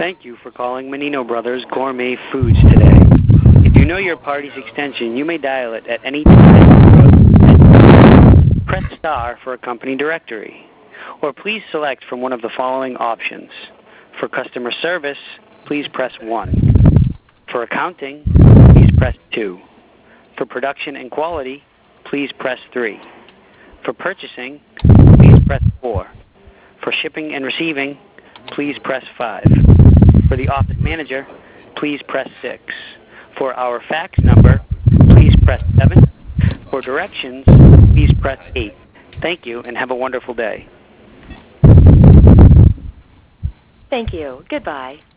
Thank you for calling Menino Brothers Gourmet Foods today. If you know your party's extension, you may dial it at any time. Press star for a company directory, or please select from one of the following options. For customer service, please press 1. For accounting, please press 2. For production and quality, please press 3. For purchasing, please press 4. For shipping and receiving, please press 5. For the office manager, please press 6. For our fax number, please press 7. For directions, please press 8. Thank you, and have a wonderful day. Thank you. Goodbye.